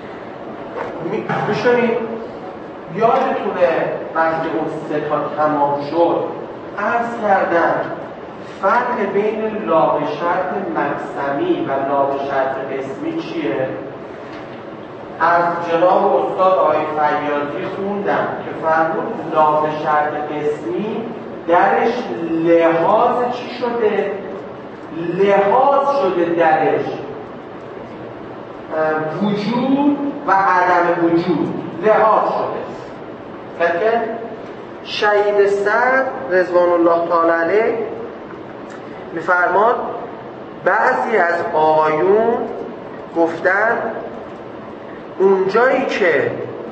بشنید یادتونه وقتی اون سه تا تمام شد عرض کردم فرق بین لا به شرط مقسمی و لا به شرط قسمی چیه؟ از جناب استاد آقای فیاضی خوندم که فرمود لا به شرط قسمی درش لحاظ چی شده؟ لحاظ شده درش وجود و عدم وجود لحاظ شده. که شهید صدر رضوان الله تعالی علیه میفرماد بعضی از آیون گفتن اونجایی که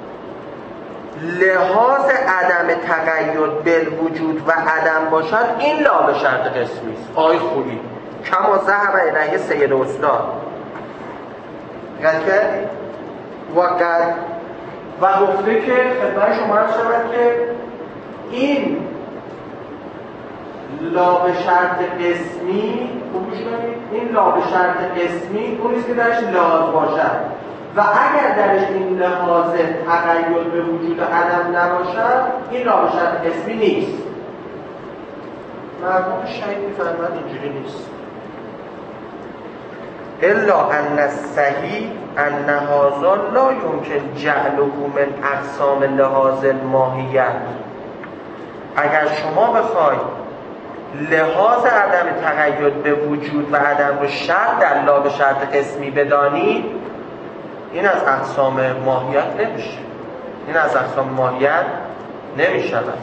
لحاظ عدم تقید بالوجود و عدم باشد این لا به شرط قسمی است. آی خوبی کما ذهب الیه سید استاد که و قد و گفته که خدمت شما عرض شود که این لا به شرط قسمی خوبش کنید این لا به شرط قسمی اونیست که درش لحاظ باشد و اگر درش این لحاظ تقید به وجود عدم نباشد این لا به شرط قسمی نیست. مرحوم شهید می‌فرماد اینجوری نیست. الا ان الصحیح ان هذا لا يمكن جعله من اقسام لحاظ الماهیت. اگر شما بخواید لحاظ عدم تقید به وجود و عدم رو شرط در لا به شرط قسمی بدانید این از اقسام ماهیت نمیشه. این از اقسام ماهیت نمیشود.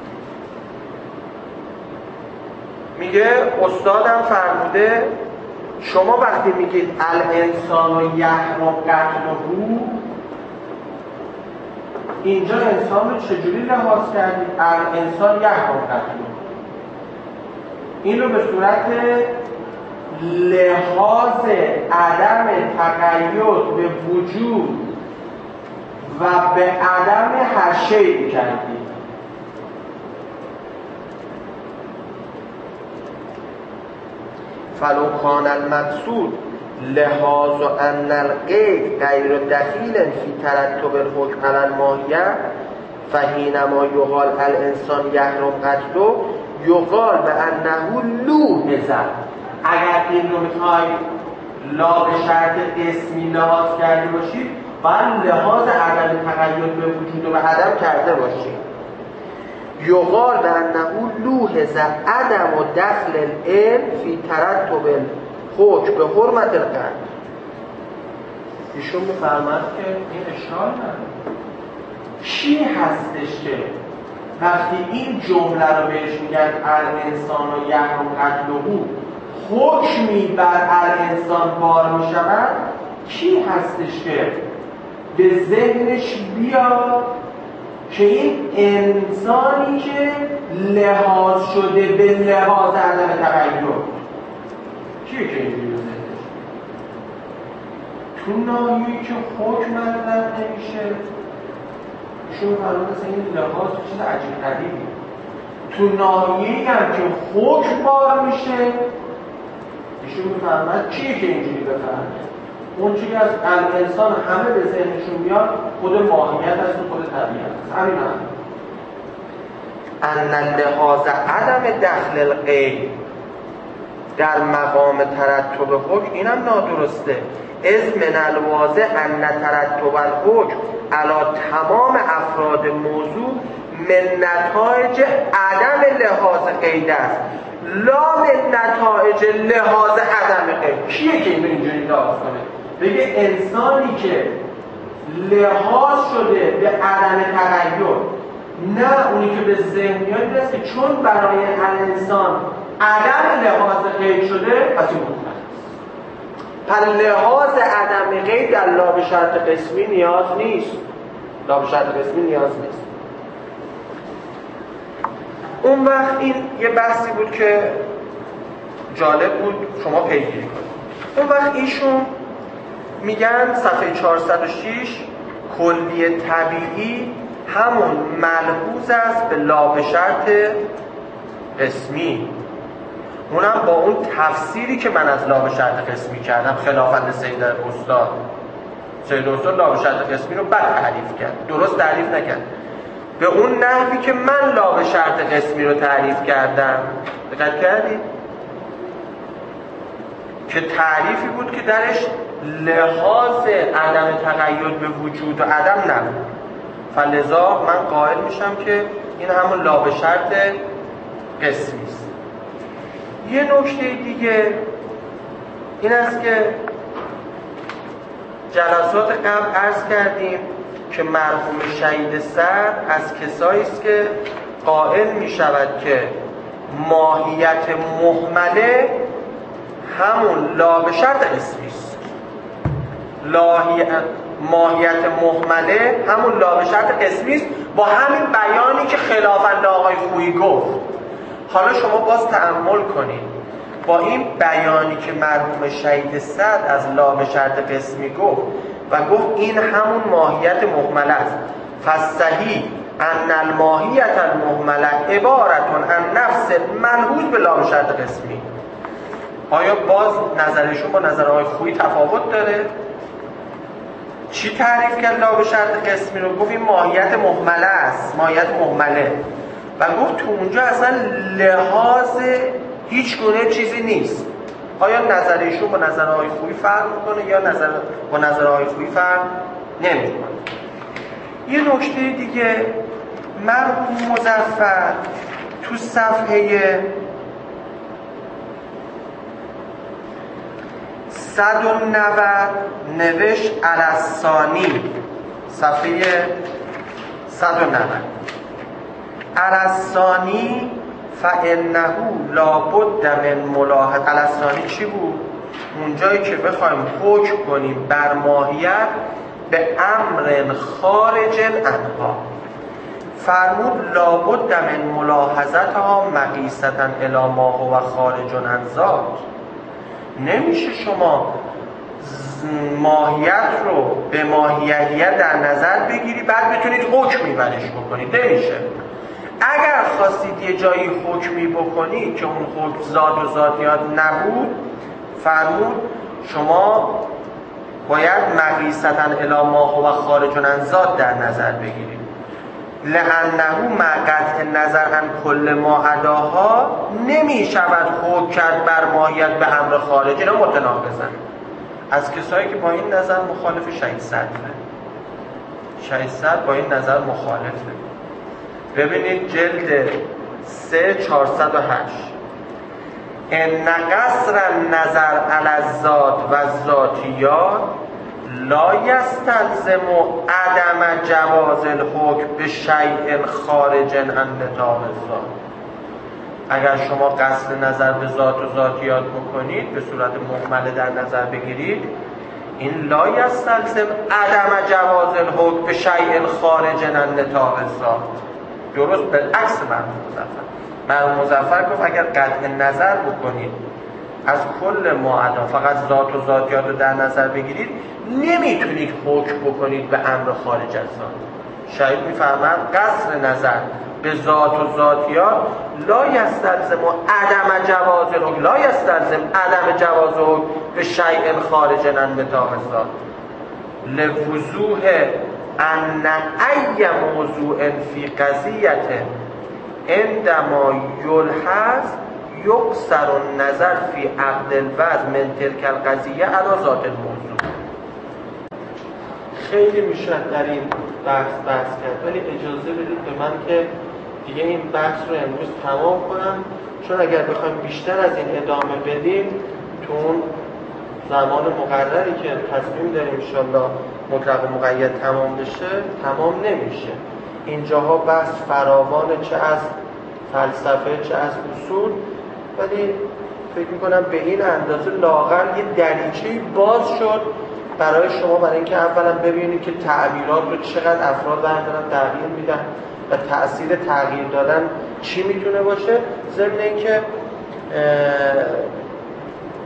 میگه استادم فرموده شما وقتی میگید الانسان یحرم قتله اینجا انسان رو چجوری لحاظ کردید؟ الانسان یحرم قتله این رو به صورت لحاظ عدم تقید به وجود و به عدم هر شیء کردید. فلو کان المقصود لحاظ ان القید غیر دخیل فی ترتب الحکم علی الماهیه فحینما یقال الانسان یحرم قتله یقال به انه لوحظ. اگر این رو میخواید لا به شرط قسمی لحاظ کرده باشید باید لحاظ عدم تقید به وجود و به عدم کرده باشید. یقال به انه لوحظ عدم و دخل العلم فی ترتب الحکم به حرمت القتل. ایشون میفرماد که این اشکال نداره. چی هستش که وقتی این جمله رو بهش میگن الانسان و یحرم قتله حکمی بر الانسان بار میشود کی هستش که به ذهنش بیاد که این انسانی که لحاظ شده به لحاظ عدم تقید کیه که اینجوری به ذهنش تو ناحیه‌ای که حکم مطلب نمیشه ایشون فرمود مثلا این لحاظ چیز عجیب غریبی تو ناحیه‌ای هم که حکم بار میشه ایشون میفرماد چیه که اینجوری بفهمه اون چیزی از انسان همه به ذهنشون میاد خود ماهیت است و خود طبیعت است. همین هم ان لحاظ عدم دخل القید در مقام ترتب حکم اینم نادرسته. از من الواضح ان ترتب الحکم علی تمام افراد موضوع من نتایج عدم لحاظ قید است لا من نتایج لحاظ عدم قید. کیه که اینو اینجوری لحاظ کنه بگه انسانی که لحاظ شده به عدم تقید نه اونی که به ذهن میاد است که چون برای انسان عدم لحاظ قید شده پس این مطلق پر لحاظ عدم قید در لا به شرط قسمی نیاز نیست. لا به شرط قسمی نیاز نیست. اون وقت این یه بحثی بود که جالب بود شما پیگیری کنید. اون وقت ایشون میگن صفحه چهارصد و شش کلی طبیعی همون ملحوظ است به لا به شرط قسمی، اونم با اون تفسیری که من از لا به شرط قسمی کردم خلافاً سید استاد. سید استاد لا به شرط قسمی رو بد تعریف کرد، درست تعریف نکرد، به اون نحوی که من لا به شرط قسمی رو تعریف کردم. دقت کردید؟ که تعریفی بود که درش لحاظ عدم تقید به وجود و عدم نبود، فلذا من قائل میشم که این همون لا به شرط قسمی است. یه نکته دیگه این است که جلسات قبل عرض کردیم که مرحوم شهید سعد از کسایی است که قائل می شود که ماهیت مهمله همون لا به شرط قسمی است. ماهیت مهمله همون لا به شرط قسمی است، با همین بیانی که خلافاً آقای خویی گفت. حالا شما باز تأمل کنید، با این بیانی که مرحوم شهید سعد از لا به شرط قسمی گفت و گفت این همون ماهیت مهمله است، فالصحیح ان الماهیت المهمله عبارت عن نفس ملحوظ به لا به شرط قسمی. آیا باز نظرشون با نظر آقای خویی تفاوت داره؟ چی تعریف کرد لا به شرط قسمی رو؟ گفت این ماهیت مهمله است، ماهیت مهمله، و گفت تو اونجا اصلا لحاظ هیچ گونه چیزی نیست. آیا نظرشون با نظر آقای خویی فرق میکنه یا نظر با نظر آقای خویی فرق نمیکنه؟ یه نکته دیگه، مرحوم مظفر تو صفحه صد و نود نوشت الثانی، صفحه صد و نود الثانی فانه لابد من ملاحظه. الثانی چی بود؟ اونجایی که بخوایم حکم کنیم بر ماهیت به امر خارج عنها، فرمود لابد من ملاحظتها مقیسة الی ما هو خارج عن ذات. نمیشه شما ماهیت رو به ماهیت در نظر بگیری بعد بتونید حکمی برش بکنید، نمیشه. اگر خواستید یه جایی حکمی بکنید که اون حکم ذات و ذاتیات نبود، فرمود شما باید مقیسة الی ما هو خارج عن ذات در نظر بگیرید، لانه مع قطع نظر عن کل ما عداها نمی شود حکم کرد بر ماهیت به امر خارج. اینا متناقضن. از کسایی که با این نظر مخالف شهید سعد، شهید سعد با این نظر مخالفه. ببینید جلد سه چهارصد و هشت، ان قصر نظر علی الذات و الذاتیات لا یستلزم عدم جواز الحکم به شیء خارج عن نطاق الذات. اگر شما قصر نظر به ذات و ذاتیات بکنید، به صورت مهمله در نظر بگیرید، این لا یستلزم عدم جواز الحکم به شیء خارج عن نطاق الذات. درست بالعکس مرحوم مظفر. مرحوم مظفر گفت اگر قطع نظر بکنید از کل معدا فقط ذات و ذاتیات رو در نظر بگیرید، نمیتونید حکم بکنید به امر خارج از ذات. شاید میفهمند قصر نظر به ذات و ذاتیات لا یستلزم عدم جواز الحکم، لا یستلزم عدم جواز الحکم به شیء خارج عن نطاق الذات، لوضوح ان ای موضوع فی قضیه عندما یلحظ یقصر النظر فی عقد الوضع من تلک القضیه علی ذات الموضوع. خیلی میشه در این بحث بحث کرد، ولی اجازه بدید به من که دیگه این بحث رو امروز تمام کنم، چون اگر بخوایم بیشتر از این ادامه بدیم تو اون زمان مقرری که تصمیم داریم انشالله مطلق و مقید تمام بشه تمام نمیشه. اینجاها بحث فراوانه، چه از فلسفه چه از اصول، ولی فکر میکنم به این اندازه لااقل یه دریچه‌ای باز شد برای شما، برای اینکه اولا ببینید که تعبیرات رو چقدر افراد دارن تغییر میدن و تأثیر تغییر دادن چی میتونه باشه، ضمن اینکه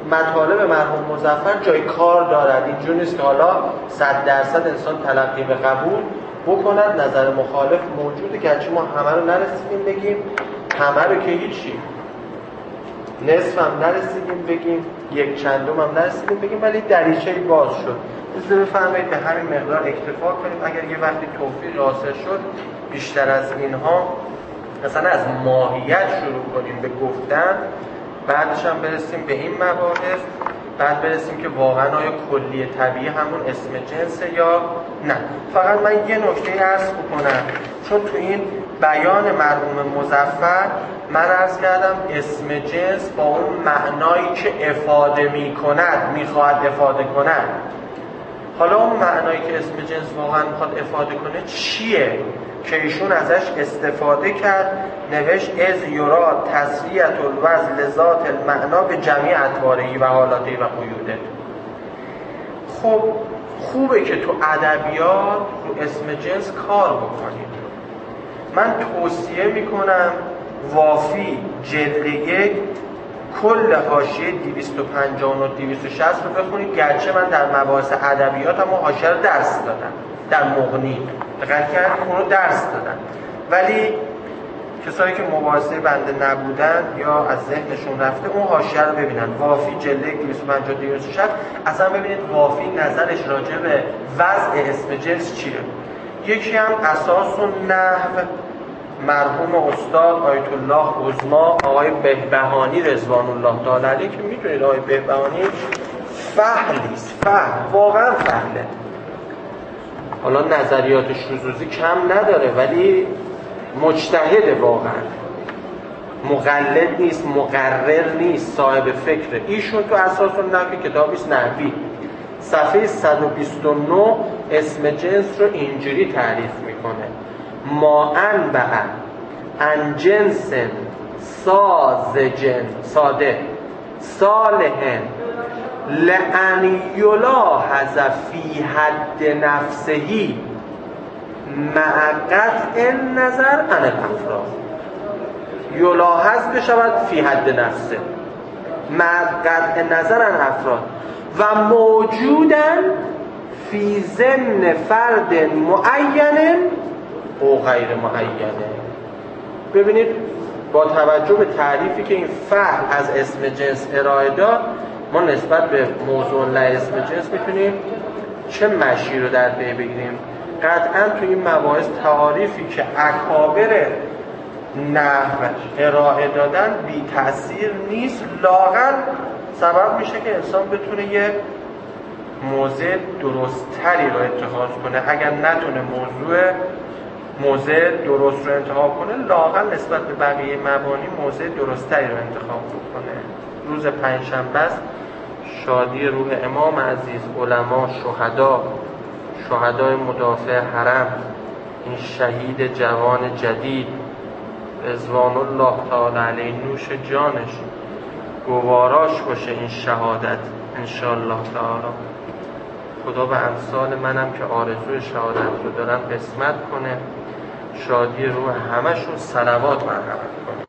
مطالب مرحوم مظفر جای کار دارد. اینجور نیست که حالا صد درصد انسان تلقی به قبول بکند، نظر مخالف موجوده که هرچی ما همه رو نرسیدیم بگیم، همه رو که هیچی، نصف هم نرسیدیم بگیم، یک چندم هم نرسیدیم بگیم، ولی دریچه باز شد. اجازه بفرمایید به همین مقدار اکتفا کنیم. اگر یه وقتی توفیق حاصل شد بیشتر از اینها مثلا از ماهیت شروع کنیم به گفتن، بعدش هم برسیم به این مباحث، بعد برسیم که واقعا آیا کلی طبیعی همون اسم جنسه یا نه. فقط من یه نکته عرض بکنم، چون تو این بیان مرحوم مظفر من عرض کردم اسم جنس با اون معنایی که افاده می کند میخواهد افاده کند. حالا اون معنایی که اسم جنس واقعا میخواد افاده کنه چیه که ایشون ازش استفاده کرد؟ نوشت از یرا تسریعة الوضع لذات المعنا به جمیع اطوارهی و حالاتی و قیوده. خب خوبه که تو ادبیات رو اسم جنس کار بکنید. من توصیه میکنم وافی جلد یک کل حاشیه دویست و پنجاه و نه دویست و شصت رو بخونید، گرچه من در مباحث ادبیات هم حاشیه رو درس دادم، در مغنی دقت کردید اون رو درس دادم، ولی کسایی که مباحثه بنده نبودن یا از ذهنشون رفته اون حاشیه رو ببینن. وافی جلد یک دویست و پنجاه و دویست و شصت اصلا ببینید وافی نظرش راجع به وضع اسم جنس چیه. یکی هم اساس و نحو مرحوم استاد آیت الله عظما آقای بهبهانی رضوان الله تعالی علیه، که میدونید آقای بهبهانی فهلیست، فهم واقعا فهله. حالا نظریات شذوذی کم نداره ولی مجتهده، واقعا مقلد نیست، مقرر نیست، صاحب فکره. ایشون تو اساس النحو کتابیست نحوی صفحه صد و بیست و نه اسم جنس رو اینجوری تعریف میکنه: ما انبع ان جنس ساذج ساده صالح لأن یلاحظ فی حد نفسه مع قطع النظر عن الافراد. یلاحظ بشود فی حد نفسه مع قطع نظر عن افراد و موجودن فی ضمن فرد معین او غیر معینه. ببینید با توجه به تعریفی که این فهم از اسم جنس ارائه داد، ما نسبت به موضوع نه اسم جنس میتونیم چه مشی رو در پی بگیریم. قطعا تو این مباحث تعاریفی که اکابر نحو ارائه دادن بی تأثیر نیست، لااقل سبب میشه که انسان بتونه یه موضع درستری رو اتخاذ کنه. اگر نتونه موضوع موضع درست رو انتخاب کنه، لااقل نسبت به بقیه مبانی موضع درستری رو انتخاب کنه. روز پنجشنبه است، شادی روح امام عزیز، علما، شهدا، شهدای مدافع حرم، این شهید جوان جدید رضوان الله تعالی علیه، نوش جانش گواراش باشه این شهادت انشاءالله تعالی. خدا به امثال منم که آرزوی شهادت رو دارن قسمت کنه. شادی روح همشون صلوات مرحمت کنه.